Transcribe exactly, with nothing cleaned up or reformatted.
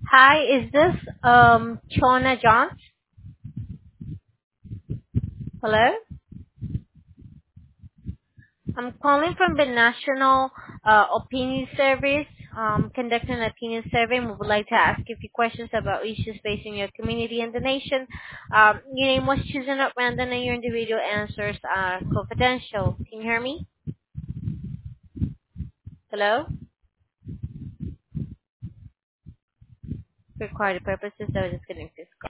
Hi, is this um Chona John? Hello? I'm calling from the National uh, Opinion Service, um, conducting an opinion survey, and we would like to ask you a few questions about issues facing your community and the nation. Um, your name was chosen at random and your individual answers are confidential. Can you hear me? Hello? For recorded purposes, I was just connect this call.